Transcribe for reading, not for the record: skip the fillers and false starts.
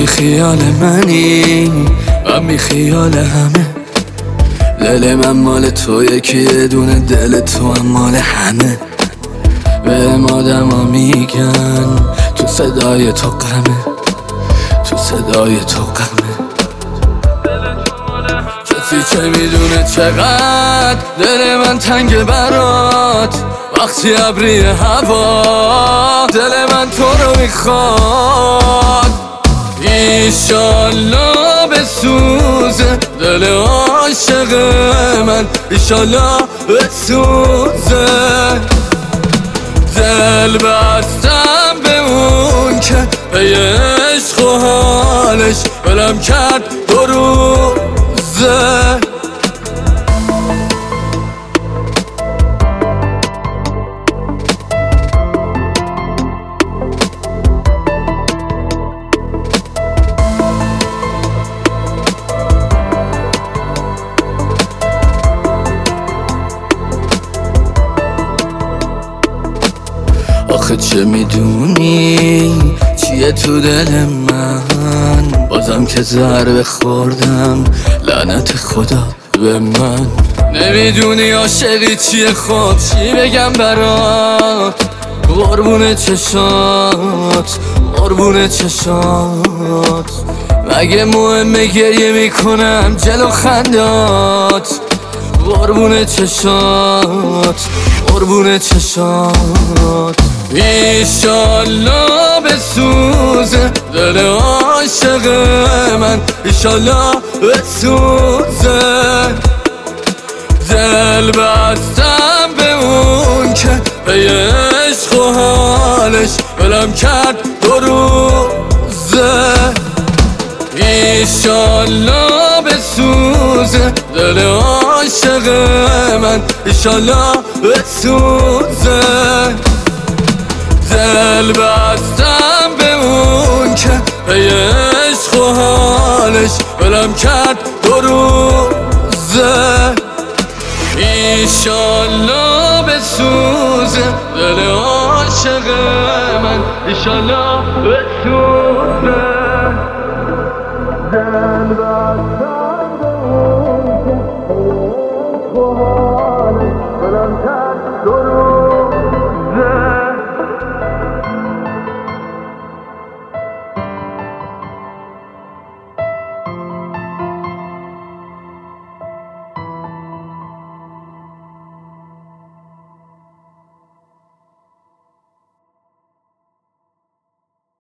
خیال منی، من بی خیال همه. دل من مال تو، یکی دونه دل تو هم مال همه. به آدما میگن تو صدای تو غمه، تو صدای تو غمه. کسی چه میدونه چقدر دل من تنگ برات، وقتی ابری هوا دل من تو رو میخواد. ایشالله بسوزه دل عاشق من، ایشالله بسوزه. دل بستم به اون که پی عشق و حالش ولم کرد 2 روزه. آخه چه میدونی چیه تو دل من، بازم که ضربه خوردم لعنت خدا به من. نمیدونی عاشقی چیه، خب چی بگم برات؟ قربون چشات، قربون چشات. مگه مهمه گریه میکنم جلو خندات؟ قربون چشات، قربون چشات. ایشالله بسوزه دل عاشق من، ایشالله بسوزه. دل بستم به اون که پی عشق و حالش ولم کرد 2 روزه. ایشالله بسوزه دل عاشق من، ایشالله بسوزه. دل بستم به اون که پی عشق و حالش ولم کرد 2 روزه. ایشالله بسوزه دل عاشق من، ایشالله بسوزه. دل بستم